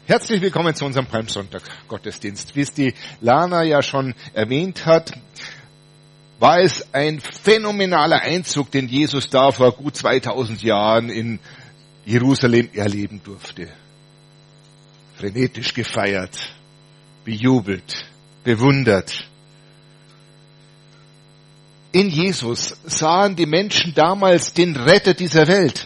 Herzlich willkommen zu unserem Palmsonntag-Gottesdienst. Wie es die Lana ja schon erwähnt hat, war es ein phänomenaler Einzug, den Jesus da vor gut 2000 Jahren in Jerusalem erleben durfte. Frenetisch gefeiert, bejubelt, bewundert. In Jesus sahen die Menschen damals den Retter dieser Welt,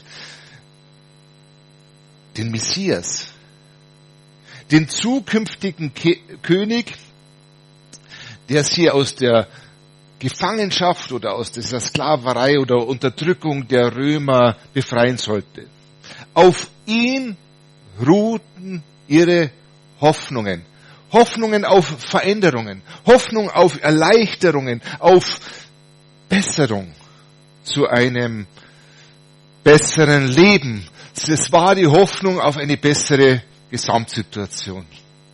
den Messias, den zukünftigen König, der sie aus der Gefangenschaft oder aus dieser Sklaverei oder Unterdrückung der Römer befreien sollte. Auf ihn ruhten ihre Hoffnungen. Hoffnungen auf Veränderungen, Hoffnung auf Erleichterungen, auf Besserung zu einem besseren Leben. Es war die Hoffnung auf eine bessere Gesamtsituation.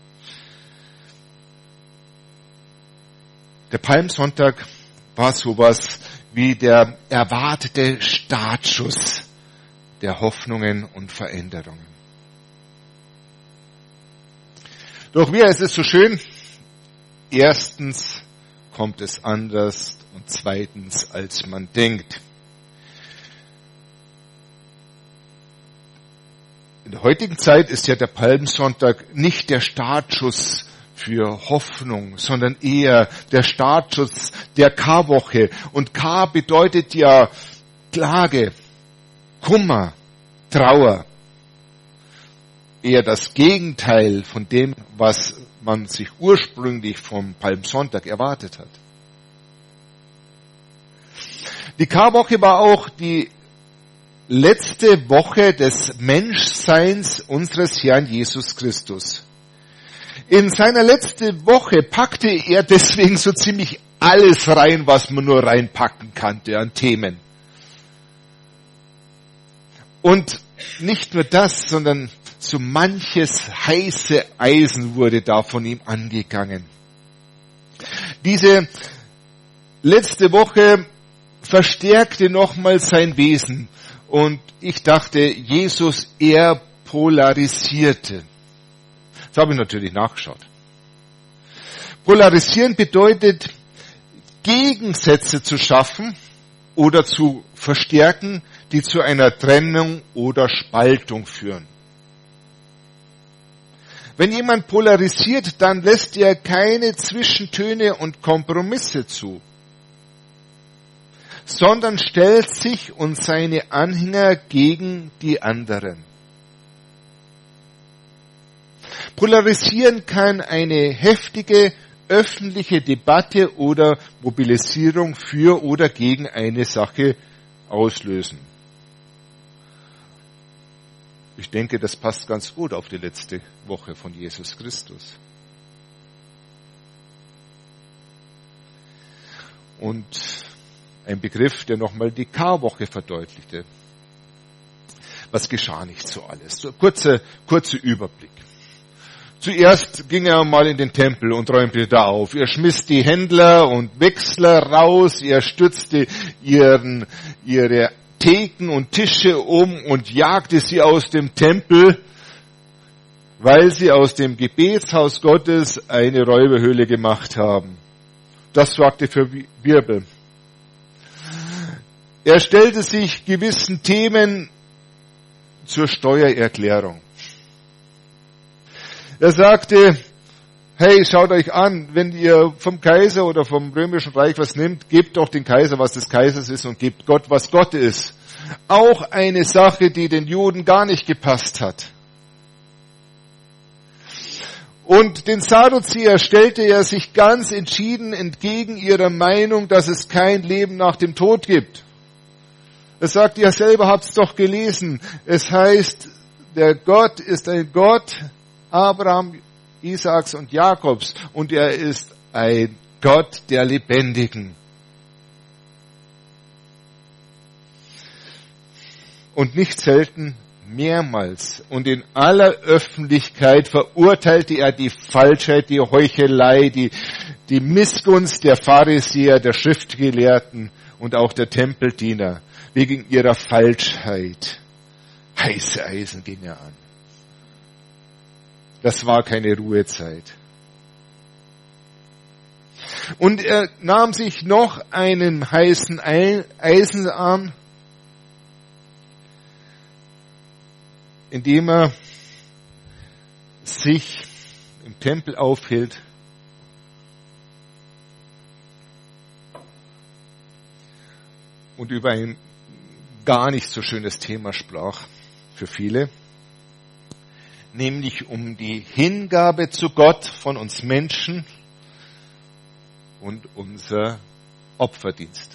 Der Palmsonntag war sowas wie der erwartete Startschuss der Hoffnungen und Veränderungen. Doch wie ist es so schön? Erstens kommt es anders und zweitens, als man denkt. In der heutigen Zeit ist ja der Palmsonntag nicht der Startschuss für Hoffnung, sondern eher der Startschuss der Karwoche. Und K bedeutet ja Klage, Kummer, Trauer. Eher das Gegenteil von dem, was man sich ursprünglich vom Palmsonntag erwartet hat. Die Karwoche war auch die letzte Woche des Menschseins unseres Herrn Jesus Christus. In seiner letzten Woche packte er deswegen so ziemlich alles rein, was man nur reinpacken kannte an Themen. Und nicht nur das, sondern so manches heiße Eisen wurde da von ihm angegangen. Diese letzte Woche verstärkte nochmal sein Wesen. Und ich dachte, Jesus, er polarisierte. Das habe ich natürlich nachgeschaut. Polarisieren bedeutet, Gegensätze zu schaffen oder zu verstärken, die zu einer Trennung oder Spaltung führen. Wenn jemand polarisiert, dann lässt er keine Zwischentöne und Kompromisse zu, sondern stellt sich und seine Anhänger gegen die anderen. Polarisieren kann eine heftige öffentliche Debatte oder Mobilisierung für oder gegen eine Sache auslösen. Ich denke, das passt ganz gut auf die letzte Woche von Jesus Christus. Und ein Begriff, der nochmal die Karwoche verdeutlichte. Was geschah nicht so alles? So kurzer Überblick. Zuerst ging er mal in den Tempel und räumte da auf. Er schmiss die Händler und Wechsler raus. Er stürzte ihre Theken und Tische um und jagte sie aus dem Tempel, weil sie aus dem Gebetshaus Gottes eine Räuberhöhle gemacht haben. Das sorgte für Wirbel. Er stellte sich gewissen Themen zur Steuererklärung. Er sagte, hey, schaut euch an, wenn ihr vom Kaiser oder vom Römischen Reich was nimmt, gebt doch den Kaiser, was des Kaisers ist und gebt Gott, was Gott ist. Auch eine Sache, die den Juden gar nicht gepasst hat. Und den Sadduzäer stellte er sich ganz entschieden entgegen ihrer Meinung, dass es kein Leben nach dem Tod gibt. Er sagt, ihr selber habt es doch gelesen. Es heißt, der Gott ist ein Gott Abraham, Isaaks und Jakobs und er ist ein Gott der Lebendigen. Und nicht selten mehrmals und in aller Öffentlichkeit verurteilte er die Falschheit, die Heuchelei, die Missgunst der Pharisäer, der Schriftgelehrten und auch der Tempeldiener wegen ihrer Falschheit. Heiße Eisen ging er an. Das war keine Ruhezeit. Und er nahm sich noch einen heißen Eisen an, indem er sich im Tempel aufhielt. Und über ein gar nicht so schönes Thema sprach für viele, nämlich um die Hingabe zu Gott von uns Menschen und unser Opferdienst.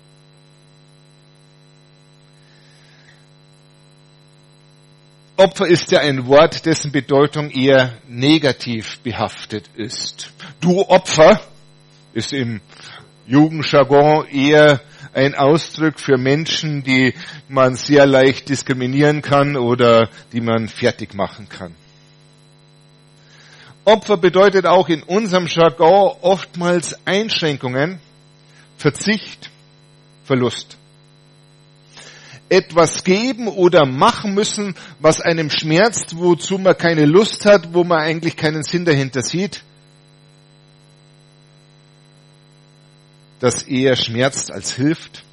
Opfer ist ja ein Wort, dessen Bedeutung eher negativ behaftet ist. Du Opfer ist im Jugendjargon eher ein Ausdruck für Menschen, die man sehr leicht diskriminieren kann oder die man fertig machen kann. Opfer bedeutet auch in unserem Jargon oftmals Einschränkungen, Verzicht, Verlust. Etwas geben oder machen müssen, was einem schmerzt, wozu man keine Lust hat, wo man eigentlich keinen Sinn dahinter sieht, das eher schmerzt als hilft.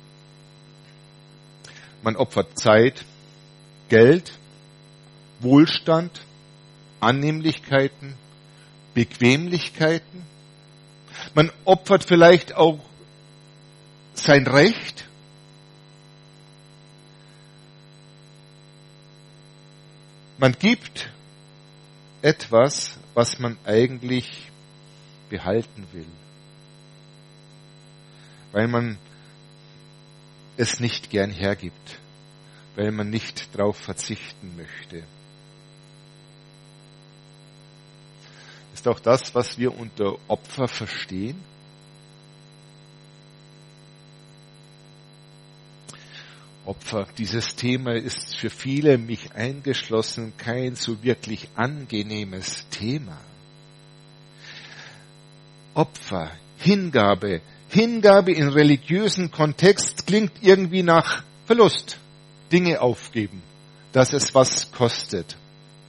Man opfert Zeit, Geld, Wohlstand, Annehmlichkeiten, Bequemlichkeiten. Man opfert vielleicht auch sein Recht. Man gibt etwas, was man eigentlich behalten will, weil man es nicht gern hergibt, weil man nicht darauf verzichten möchte. Ist auch das, was wir unter Opfer verstehen? Opfer, dieses Thema ist für viele, mich eingeschlossen, kein so wirklich angenehmes Thema. Opfer, Hingabe in religiösen Kontext klingt irgendwie nach Verlust, Dinge aufgeben, dass es was kostet.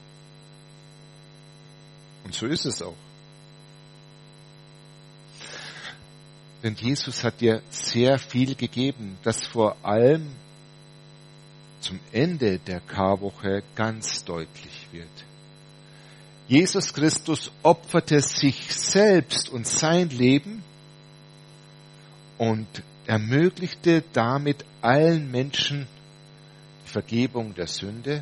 Und so ist es auch. Denn Jesus hat dir sehr viel gegeben, das vor allem zum Ende der Karwoche ganz deutlich wird. Jesus Christus opferte sich selbst und sein Leben und ermöglichte damit allen Menschen die Vergebung der Sünde,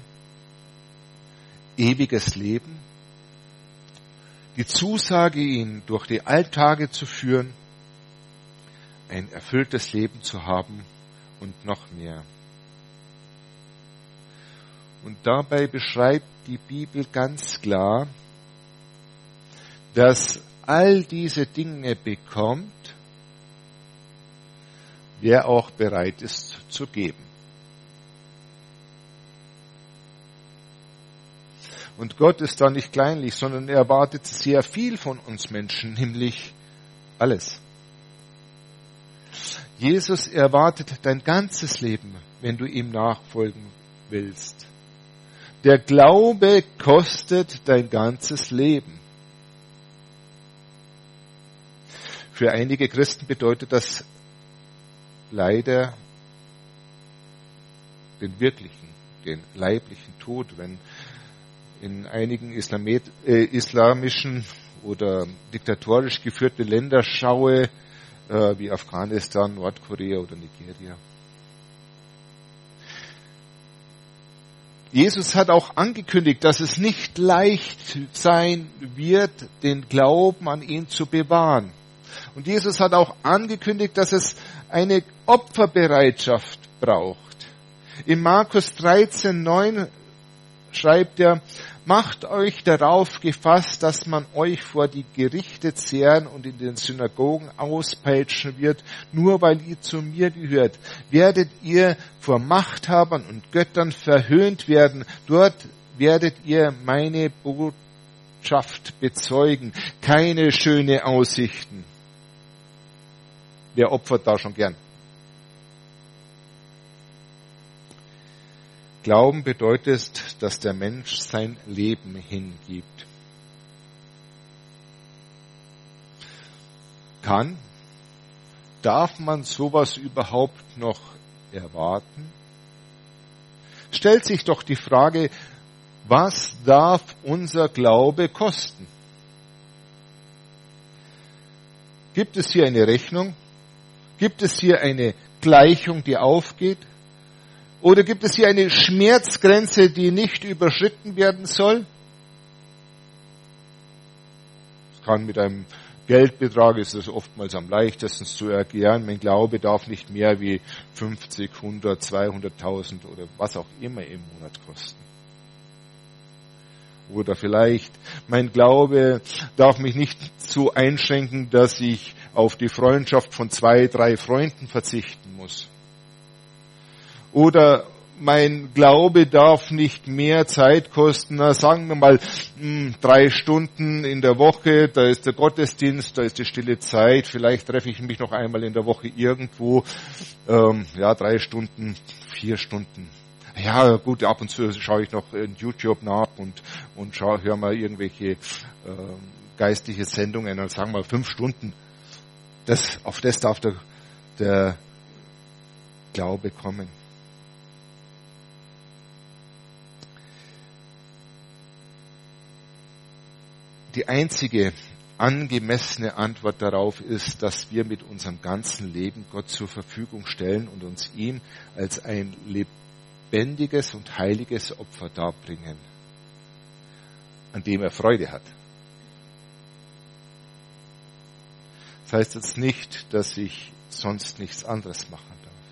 ewiges Leben, die Zusage, ihn durch die Alltage zu führen, ein erfülltes Leben zu haben und noch mehr. Und dabei beschreibt die Bibel ganz klar, dass all diese Dinge bekommt, wer auch bereit ist zu geben. Und Gott ist da nicht kleinlich, sondern er erwartet sehr viel von uns Menschen, nämlich alles. Jesus erwartet dein ganzes Leben, wenn du ihm nachfolgen willst. Der Glaube kostet dein ganzes Leben. Für einige Christen bedeutet das leider den wirklichen, den leiblichen Tod. Wenn in einigen islamischen oder diktatorisch geführte Länder schaue, wie Afghanistan, Nordkorea oder Nigeria. Jesus hat auch angekündigt, dass es nicht leicht sein wird, den Glauben an ihn zu bewahren. Und Jesus hat auch angekündigt, dass es eine Opferbereitschaft braucht. In Markus 13,9 schreibt er, macht euch darauf gefasst, dass man euch vor die Gerichte zehren und in den Synagogen auspeitschen wird, nur weil ihr zu mir gehört. Werdet ihr vor Machthabern und Göttern verhöhnt werden, dort werdet ihr meine Botschaft bezeugen. Keine schöne Aussichten. Wer opfert da schon gern? Glauben bedeutet, dass der Mensch sein Leben hingibt. Darf man sowas überhaupt noch erwarten? Stellt sich doch die Frage, was darf unser Glaube kosten? Gibt es hier eine Rechnung? Gibt es hier eine Gleichung, die aufgeht? Oder gibt es hier eine Schmerzgrenze, die nicht überschritten werden soll? Es kann mit einem Geldbetrag, ist es oftmals am leichtesten zu erklären. Mein Glaube darf nicht mehr wie 50, 100, 200.000 oder was auch immer im Monat kosten. Oder vielleicht, mein Glaube darf mich nicht so einschränken, dass ich auf die Freundschaft von 2, 3 Freunden verzichten muss. Oder mein Glaube darf nicht mehr Zeit kosten, sagen wir mal 3 Stunden in der Woche, da ist der Gottesdienst, da ist die stille Zeit, vielleicht treffe ich mich noch einmal in der Woche irgendwo, 3 Stunden, 4 Stunden. Ja gut, ab und zu schaue ich noch in YouTube nach und höre mal irgendwelche geistliche Sendungen, dann sagen wir 5 Stunden. Auf das darf der Glaube kommen. Die einzige angemessene Antwort darauf ist, dass wir mit unserem ganzen Leben Gott zur Verfügung stellen und uns ihm als ein lebendiges und heiliges Opfer darbringen, an dem er Freude hat. Das heißt jetzt nicht, dass ich sonst nichts anderes machen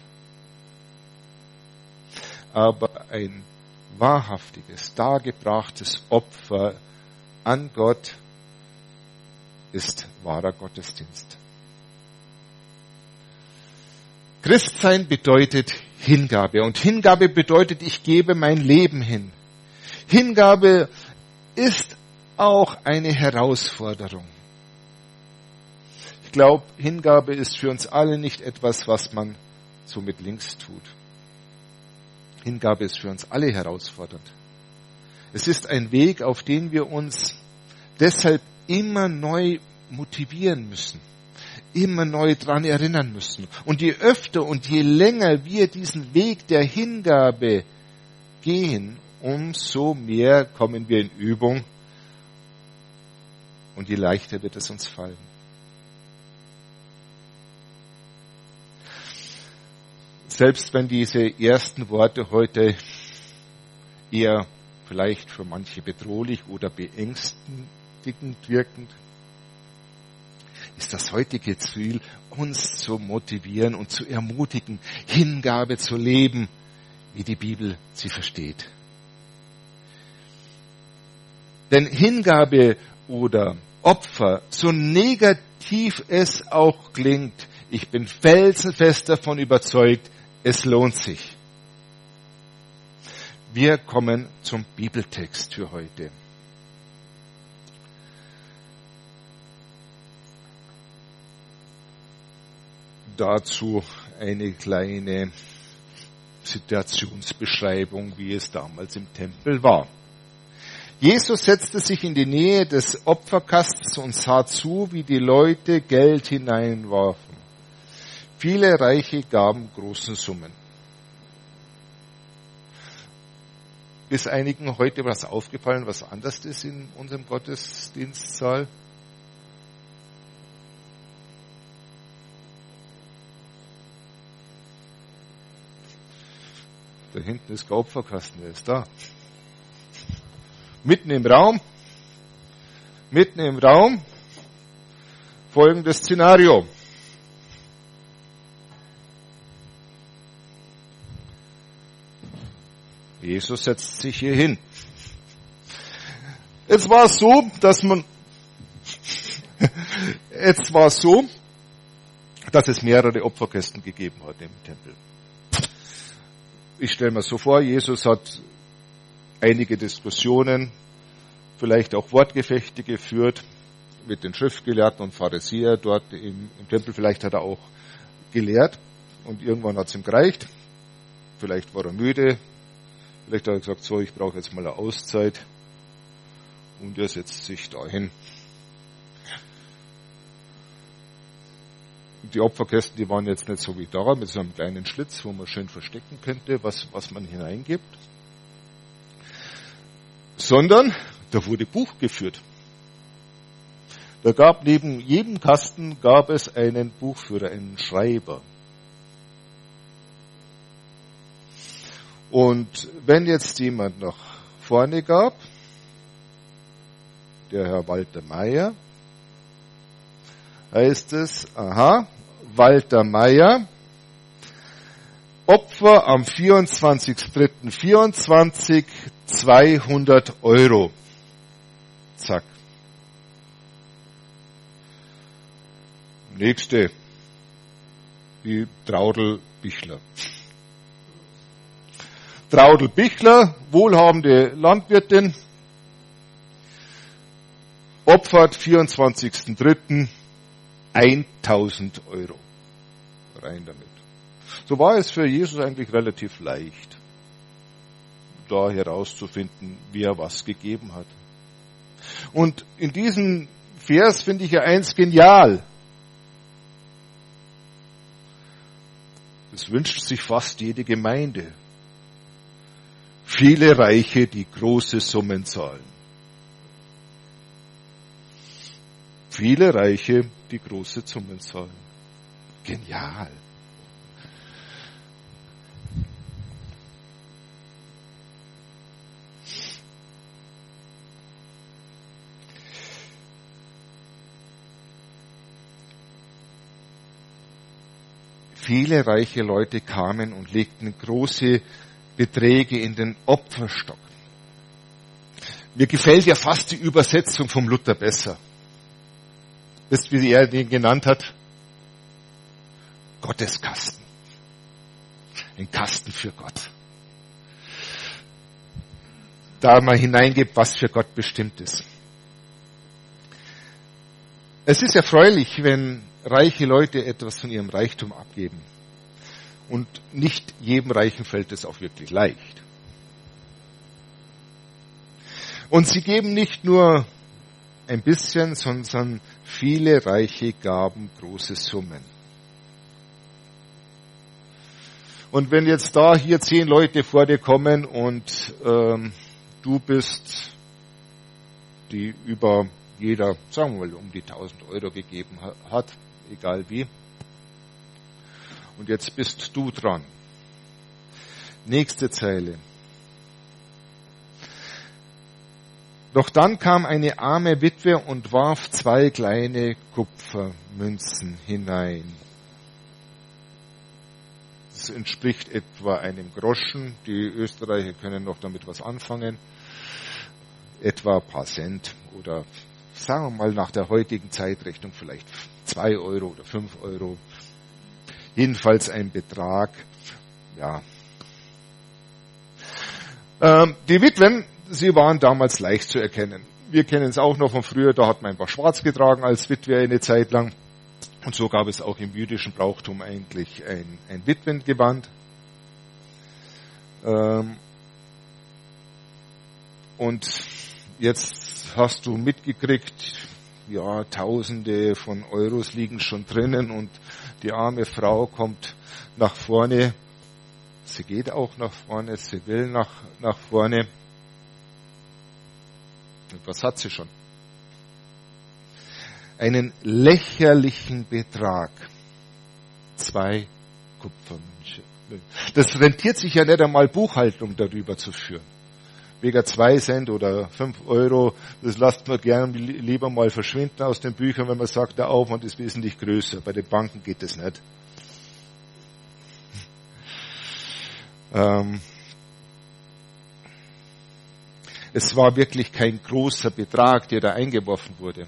darf. Aber ein wahrhaftiges, dargebrachtes Opfer an Gott ist wahrer Gottesdienst. Christsein bedeutet Hingabe. Und Hingabe bedeutet, ich gebe mein Leben hin. Hingabe ist auch eine Herausforderung. Ich glaube, Hingabe ist für uns alle nicht etwas, was man so mit links tut. Hingabe ist für uns alle herausfordernd. Es ist ein Weg, auf den wir uns deshalb immer neu motivieren müssen, immer neu dran erinnern müssen. Und je öfter und je länger wir diesen Weg der Hingabe gehen, umso mehr kommen wir in Übung und je leichter wird es uns fallen. Selbst wenn diese ersten Worte heute eher vielleicht für manche bedrohlich oder beängstigend wirkend, ist das heutige Ziel, uns zu motivieren und zu ermutigen, Hingabe zu leben, wie die Bibel sie versteht. Denn Hingabe oder Opfer, so negativ es auch klingt, ich bin felsenfest davon überzeugt, es lohnt sich. Wir kommen zum Bibeltext für heute. Dazu eine kleine Situationsbeschreibung, wie es damals im Tempel war. Jesus setzte sich in die Nähe des Opferkastens und sah zu, wie die Leute Geld hineinwarfen. Viele Reiche gaben große Summen. Ist einigen heute was aufgefallen, was anders ist in unserem Gottesdienstsaal? Da hinten ist der Opferkasten, der ist da. Mitten im Raum, folgendes Szenario. Jesus setzt sich hier hin. Es war so, dass es mehrere Opferkästen gegeben hat im Tempel. Ich stelle mir so vor, Jesus hat einige Diskussionen, vielleicht auch Wortgefechte geführt mit den Schriftgelehrten und Pharisäern dort im Tempel. Vielleicht hat er auch gelehrt und irgendwann hat es ihm gereicht. Vielleicht war er müde, Vielleicht hat er gesagt, so, ich brauche jetzt mal eine Auszeit. Und er setzt sich dahin. Die Opferkästen, die waren jetzt nicht so wie da, mit so einem kleinen Schlitz, wo man schön verstecken könnte, was man hineingibt. Sondern, da wurde Buch geführt. Da gab neben jedem Kasten gab es einen Buchführer, einen Schreiber. Und wenn jetzt jemand nach vorne gab, der Herr Walter Meier, heißt es, Walter Meier, Opfer am 24.03.24, 200 €. Zack. Nächste, die Traudl Bichler. Traudl Bichler, wohlhabende Landwirtin, opfert 24.03. 1.000 €. Rein damit. So war es für Jesus eigentlich relativ leicht, da herauszufinden, wer was gegeben hat. Und in diesem Vers finde ich ja eins genial. Das wünscht sich fast jede Gemeinde. Viele Reiche, die große Summen zahlen. Viele Reiche, die große Summen zahlen. Genial. Viele reiche Leute kamen und legten große Beträge in den Opferstock. Mir gefällt ja fast die Übersetzung vom Luther besser. Wisst ihr, wie er den genannt hat? Gotteskasten. Ein Kasten für Gott. Da man hineingibt, was für Gott bestimmt ist. Es ist erfreulich, wenn reiche Leute etwas von ihrem Reichtum abgeben. Und nicht jedem Reichen fällt es auch wirklich leicht. Und sie geben nicht nur ein bisschen, sondern viele Reiche gaben große Summen. Und wenn jetzt hier 10 Leute vor dir kommen und du bist, die über jeder, sagen wir mal, um die 1.000 € gegeben hat, egal wie. Und jetzt bist du dran. Nächste Zeile. Doch dann kam eine arme Witwe und warf 2 kleine Kupfermünzen hinein. Das entspricht etwa einem Groschen. Die Österreicher können noch damit was anfangen. Etwa ein paar Cent oder sagen wir mal nach der heutigen Zeitrechnung vielleicht 2 € oder 5 €. Jedenfalls ein Betrag, ja. Die Witwen, sie waren damals leicht zu erkennen. Wir kennen es auch noch von früher, da hat man einfach schwarz getragen als Witwe eine Zeit lang. Und so gab es auch im jüdischen Brauchtum eigentlich ein Witwengewand. Und jetzt hast du mitgekriegt, ja, Tausende von Euros liegen schon drinnen und die arme Frau kommt nach vorne. Sie geht auch nach vorne, sie will nach vorne. Und was hat sie schon? Einen lächerlichen Betrag. 2 Kupfermünze. Das rentiert sich ja nicht einmal, Buchhaltung darüber zu führen. Wegen 2 Cent oder 5 €, das lasst man gerne lieber mal verschwinden aus den Büchern, wenn man sagt, der Aufwand ist wesentlich größer. Bei den Banken geht das nicht. Es war wirklich kein großer Betrag, der da eingeworfen wurde.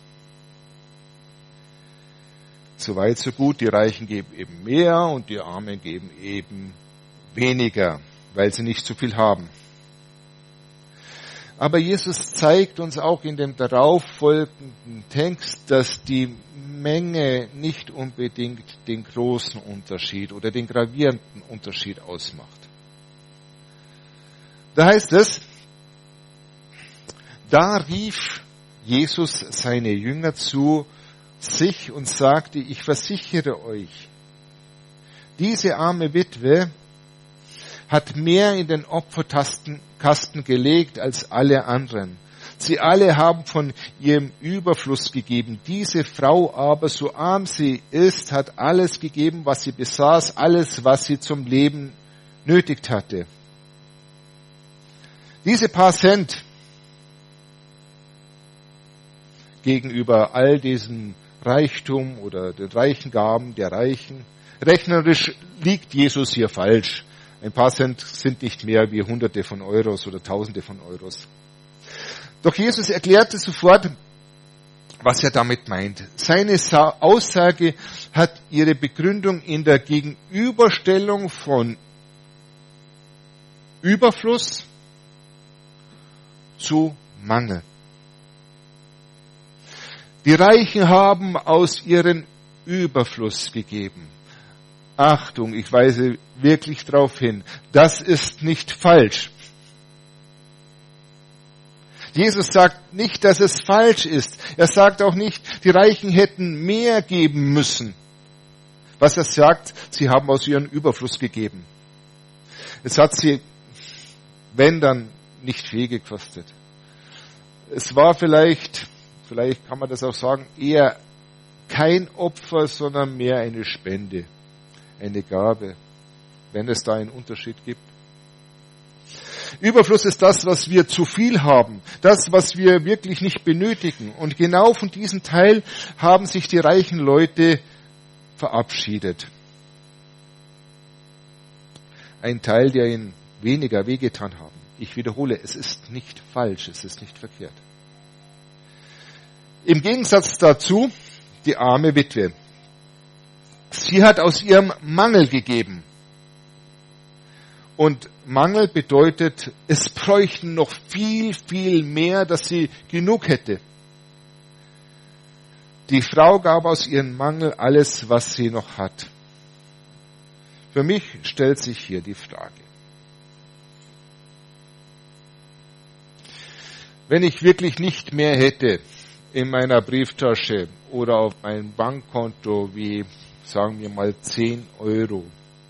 So weit, so gut. Die Reichen geben eben mehr und die Armen geben eben weniger, weil sie nicht so viel haben. Aber Jesus zeigt uns auch in dem darauffolgenden Text, dass die Menge nicht unbedingt den großen Unterschied oder den gravierenden Unterschied ausmacht. Da heißt es, da rief Jesus seine Jünger zu sich und sagte, ich versichere euch, diese arme Witwe hat mehr in den Opferkasten gelegt als alle anderen. Sie alle haben von ihrem Überfluss gegeben. Diese Frau aber, so arm sie ist, hat alles gegeben, was sie besaß, alles, was sie zum Leben nötigt hatte. Diese paar Cent gegenüber all diesem Reichtum oder den reichen Gaben der Reichen, rechnerisch liegt Jesus hier falsch. Ein paar Cent sind nicht mehr wie Hunderte von Euros oder Tausende von Euros. Doch Jesus erklärte sofort, was er damit meint. Seine Aussage hat ihre Begründung in der Gegenüberstellung von Überfluss zu Mangel. Die Reichen haben aus ihrem Überfluss gegeben. Achtung, ich weise wirklich darauf hin, das ist nicht falsch. Jesus sagt nicht, dass es falsch ist. Er sagt auch nicht, die Reichen hätten mehr geben müssen. Was er sagt, sie haben aus ihrem Überfluss gegeben. Es hat sie, wenn dann, nicht viel gekostet. Es war vielleicht kann man das auch sagen, eher kein Opfer, sondern mehr eine Spende, eine Gabe, wenn es da einen Unterschied gibt. Überfluss ist das, was wir zu viel haben, das, was wir wirklich nicht benötigen. Und genau von diesem Teil haben sich die reichen Leute verabschiedet. Ein Teil, der ihnen weniger wehgetan haben. Ich wiederhole, es ist nicht falsch, es ist nicht verkehrt. Im Gegensatz dazu die arme Witwe. Sie hat aus ihrem Mangel gegeben. Und Mangel bedeutet, es bräuchten noch viel, viel mehr, dass sie genug hätte. Die Frau gab aus ihrem Mangel alles, was sie noch hat. Für mich stellt sich hier die Frage. Wenn ich wirklich nicht mehr hätte in meiner Brieftasche oder auf meinem Bankkonto wie, sagen wir mal, 10 Euro,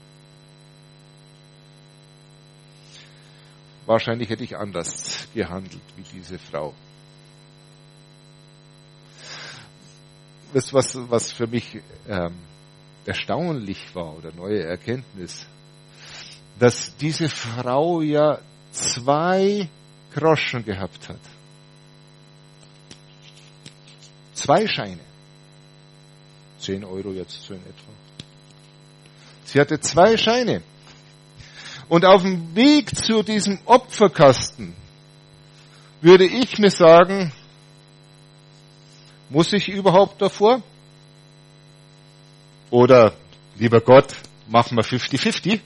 wahrscheinlich hätte ich anders gehandelt wie diese Frau. Das, was für mich erstaunlich war oder neue Erkenntnis, dass diese Frau ja 2 Groschen gehabt hat. 2 Scheine. 10 Euro jetzt so in etwa. Sie hatte 2 Scheine. Und auf dem Weg zu diesem Opferkasten würde ich mir sagen, muss ich überhaupt davor? Oder, lieber Gott, machen wir 50-50?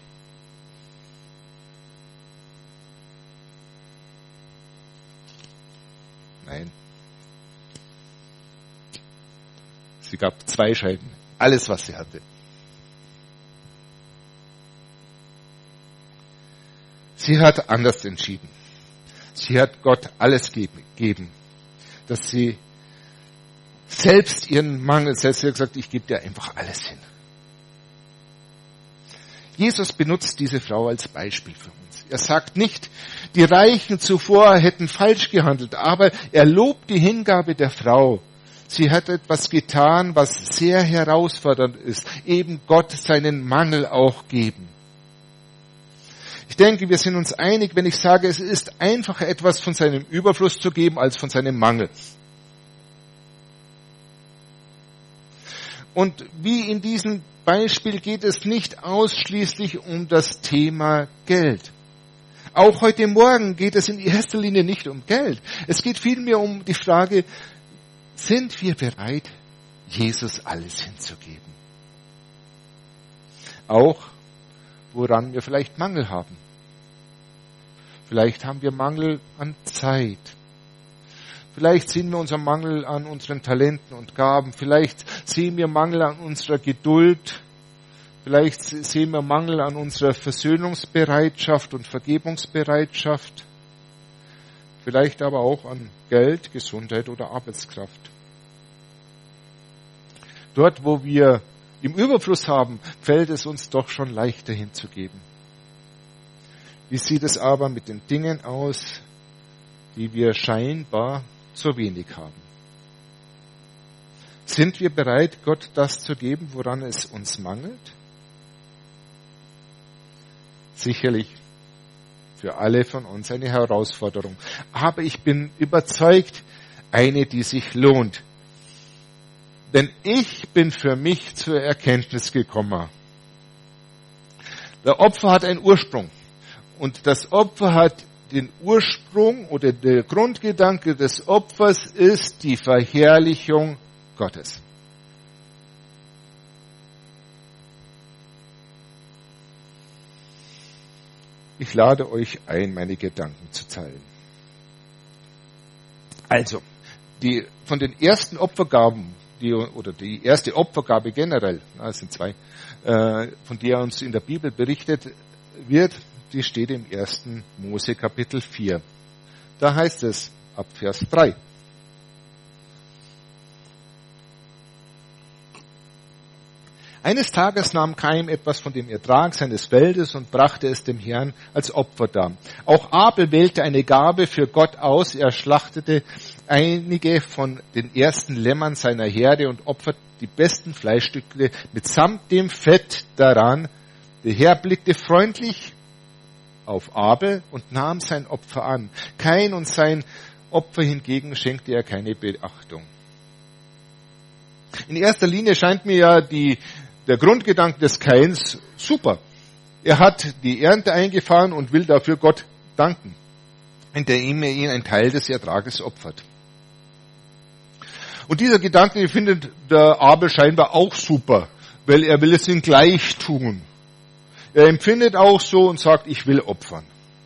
Nein. Sie gab 2 Scheine. Alles, was sie hatte. Sie hat anders entschieden. Sie hat Gott alles gegeben, dass sie selbst ihren Mangel, selbst hat gesagt, ich gebe dir einfach alles hin. Jesus benutzt diese Frau als Beispiel für uns. Er sagt nicht, die Reichen zuvor hätten falsch gehandelt, aber er lobt die Hingabe der Frau. Sie hat etwas getan, was sehr herausfordernd ist, eben Gott seinen Mangel auch geben. Ich denke, wir sind uns einig, wenn ich sage, es ist einfacher, etwas von seinem Überfluss zu geben, als von seinem Mangel. Und wie in diesem Beispiel geht es nicht ausschließlich um das Thema Geld. Auch heute Morgen geht es in erster Linie nicht um Geld. Es geht vielmehr um die Frage, sind wir bereit, Jesus alles hinzugeben? Auch woran wir vielleicht Mangel haben. Vielleicht haben wir Mangel an Zeit. Vielleicht sehen wir unseren Mangel an unseren Talenten und Gaben. Vielleicht sehen wir Mangel an unserer Geduld, Vielleicht sehen wir Mangel an unserer Versöhnungsbereitschaft und Vergebungsbereitschaft. Vielleicht aber auch an Geld, Gesundheit oder Arbeitskraft. Dort, wo wir im Überfluss haben, fällt es uns doch schon leichter hinzugeben. Wie sieht es aber mit den Dingen aus, die wir scheinbar zu wenig haben? Sind wir bereit, Gott das zu geben, woran es uns mangelt? Sicherlich für alle von uns eine Herausforderung. Aber ich bin überzeugt, eine, die sich lohnt. Denn ich bin für mich zur Erkenntnis gekommen. Der Opfer hat einen Ursprung. Und das Opfer hat den Ursprung oder der Grundgedanke des Opfers ist die Verherrlichung Gottes. Ich lade euch ein, meine Gedanken zu teilen. Also, von den ersten Opfergaben, die erste Opfergabe generell, es sind zwei, von der uns in der Bibel berichtet wird, die steht im 1. Mose Kapitel 4. Da heißt es ab Vers 3. Eines Tages nahm Kain etwas von dem Ertrag seines Feldes und brachte es dem Herrn als Opfer dar. Auch Abel wählte eine Gabe für Gott aus. Er schlachtete einige von den ersten Lämmern seiner Herde und opferte die besten Fleischstücke mitsamt dem Fett daran. Der Herr blickte freundlich auf Abel und nahm sein Opfer an. Kain und sein Opfer hingegen schenkte er keine Beachtung. In erster Linie scheint mir ja der Grundgedanke des Kains super. Er hat die Ernte eingefahren und will dafür Gott danken, indem er ihn einen Teil des Ertrages opfert. Und dieser Gedanke findet der Abel scheinbar auch super, weil er will es ihm gleich tun. Er empfindet auch so und sagt, ich will opfern.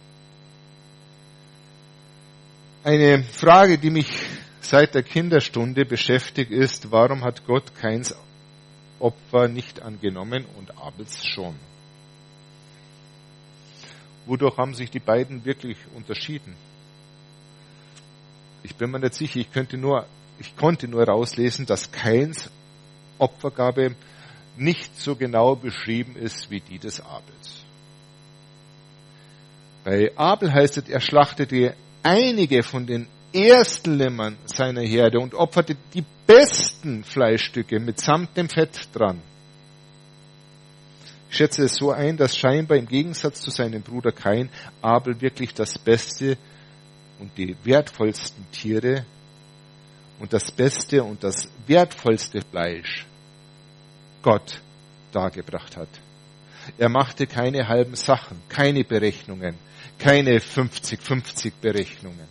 Eine Frage, die mich seit der Kinderstunde beschäftigt ist, warum hat Gott Kains Opfer nicht angenommen und Abels schon? Wodurch haben sich die beiden wirklich unterschieden? Ich bin mir nicht sicher, ich konnte nur rauslesen, dass Kains Opfergabe nicht so genau beschrieben ist wie die des Abels. Bei Abel heißt es, er schlachtete einige von den ersten Lämmern seiner Herde und opferte die besten Fleischstücke mitsamt dem Fett dran. Ich schätze es so ein, dass scheinbar im Gegensatz zu seinem Bruder Kain Abel wirklich das beste und die wertvollsten Tiere und das beste und das wertvollste Fleisch Gott dargebracht hat. Er machte keine halben Sachen, keine Berechnungen, keine 50-50 Berechnungen.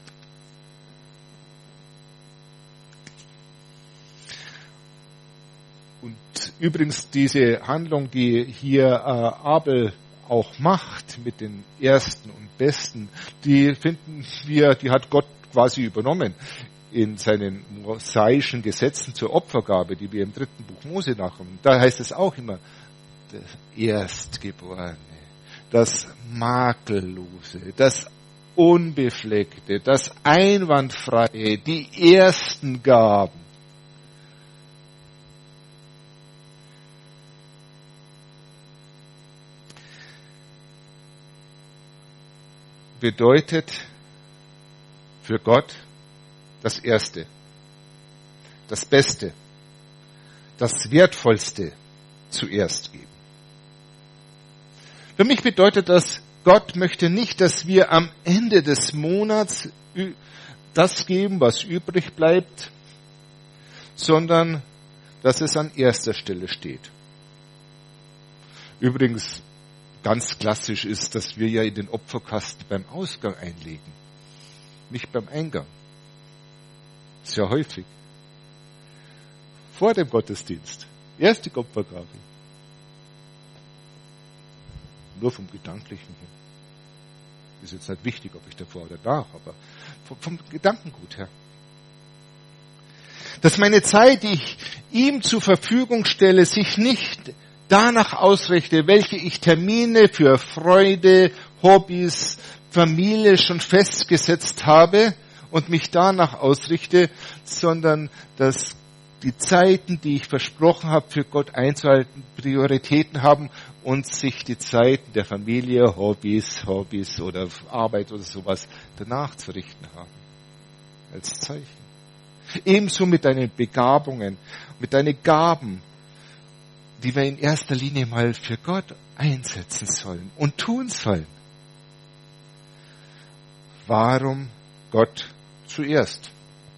Und übrigens diese Handlung, die hier Abel auch macht mit den Ersten und Besten, die finden wir, die hat Gott quasi übernommen in seinen mosaischen Gesetzen zur Opfergabe, die wir im 3. Buch Mose nachkommen. Da heißt es auch immer, das Erstgeborene, das Makellose, das Unbefleckte, das Einwandfreie, die ersten Gaben. Bedeutet für Gott das Erste, das Beste, das Wertvollste zuerst geben. Für mich bedeutet das, Gott möchte nicht, dass wir am Ende des Monats das geben, was übrig bleibt, sondern dass es an erster Stelle steht. Übrigens, ganz klassisch ist, dass wir ja in den Opferkasten beim Ausgang einlegen, nicht beim Eingang. Sehr häufig. Vor dem Gottesdienst. Erste Opfergabe. Nur vom Gedanklichen her. Ist jetzt nicht wichtig, ob ich davor oder nach, aber vom Gedankengut her. Dass meine Zeit, die ich ihm zur Verfügung stelle, sich nicht danach ausrichte, welche ich Termine für Freude, Hobbys, Familie schon festgesetzt habe und mich danach ausrichte, sondern dass die Zeiten, die ich versprochen habe, für Gott einzuhalten, Prioritäten haben und sich die Zeiten der Familie, Hobbys oder Arbeit oder sowas danach zu richten haben. Als Zeichen. Ebenso mit deinen Begabungen, mit deinen Gaben, die wir in erster Linie mal für Gott einsetzen sollen und tun sollen. Warum Gott zuerst?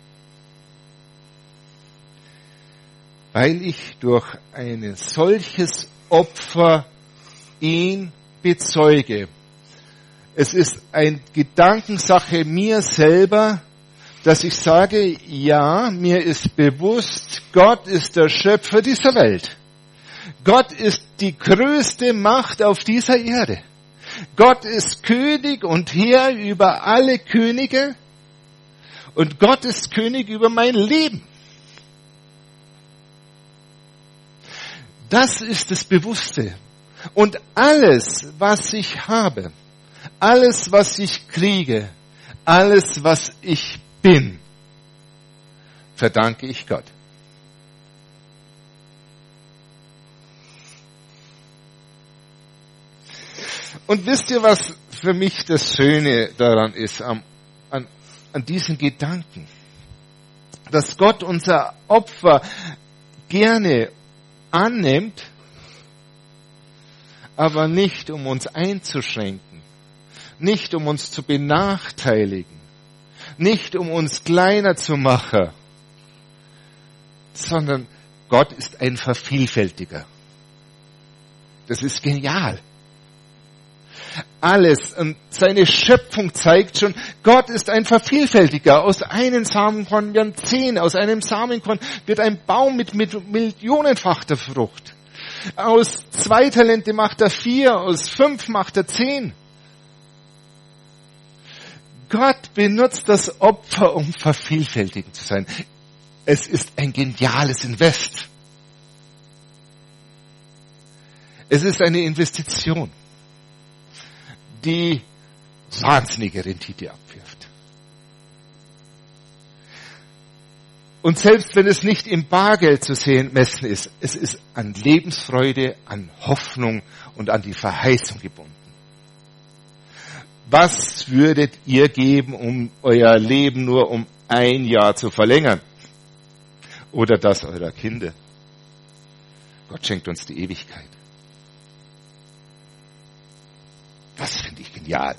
Weil ich durch ein solches Opfer ihn bezeuge. Es ist eine Gedankensache mir selber, dass ich sage, ja, mir ist bewusst, Gott ist der Schöpfer dieser Welt. Gott ist die größte Macht auf dieser Erde. Gott ist König und Herr über alle Könige. Und Gott ist König über mein Leben. Das ist das Bewusste. Und alles, was ich habe, alles, was ich kriege, alles, was ich bin, verdanke ich Gott. Und wisst ihr, was für mich das Schöne daran ist, an diesen Gedanken? Dass Gott unser Opfer gerne annimmt, aber nicht um uns einzuschränken, nicht um uns zu benachteiligen, nicht um uns kleiner zu machen, sondern Gott ist ein Vervielfältiger. Das ist genial. Alles und seine Schöpfung zeigt schon, Gott ist ein Vervielfältiger. Aus einem Samenkorn werden 10, aus einem Samenkorn wird ein Baum mit millionenfacher Frucht. Aus 2 Talente macht er 4, aus 5 macht er 10. Gott benutzt das Opfer, um vervielfältigend zu sein. Es ist ein geniales Invest. Es ist eine Investition, die wahnsinnige Rendite abwirft. Und selbst wenn es nicht im Bargeld zu sehen messen ist, es ist an Lebensfreude, an Hoffnung und an die Verheißung gebunden. Was würdet ihr geben, um euer Leben nur um 1 Jahr zu verlängern? Oder das eurer Kinder? Gott schenkt uns die Ewigkeit. Das finde ich genial.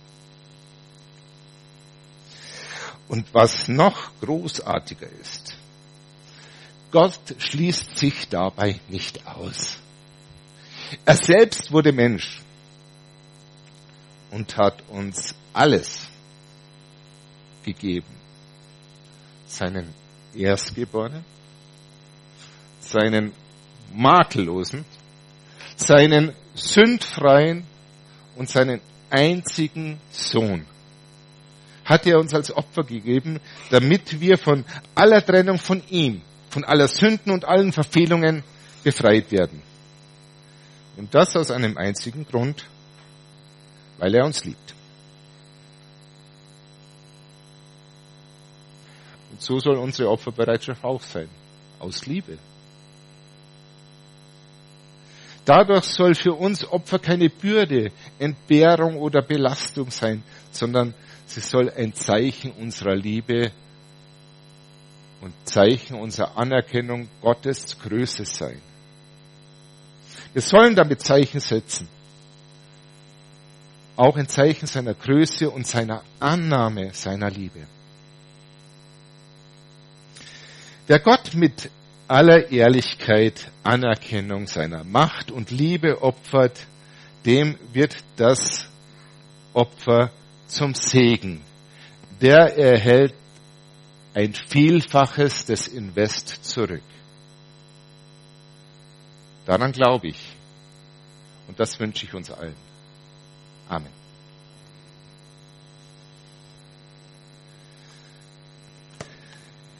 Und was noch großartiger ist, Gott schließt sich dabei nicht aus. Er selbst wurde Mensch und hat uns alles gegeben. Seinen Erstgeborenen, seinen Makellosen, seinen sündfreien und seinen einzigen Sohn hat er uns als Opfer gegeben, damit wir von aller Trennung von ihm, von aller Sünden und allen Verfehlungen befreit werden. Und das aus einem einzigen Grund, weil er uns liebt. Und so soll unsere Opferbereitschaft auch sein, aus Liebe. Dadurch soll für uns Opfer keine Bürde, Entbehrung oder Belastung sein, sondern sie soll ein Zeichen unserer Liebe und Zeichen unserer Anerkennung Gottes Größe sein. Wir sollen damit Zeichen setzen. Auch ein Zeichen seiner Größe und seiner Annahme seiner Liebe. Wer Gott mit aller Ehrlichkeit Anerkennung seiner Macht und Liebe opfert, dem wird das Opfer zum Segen. Der erhält ein Vielfaches des Invest zurück. Daran glaube ich. Und das wünsche ich uns allen. Amen.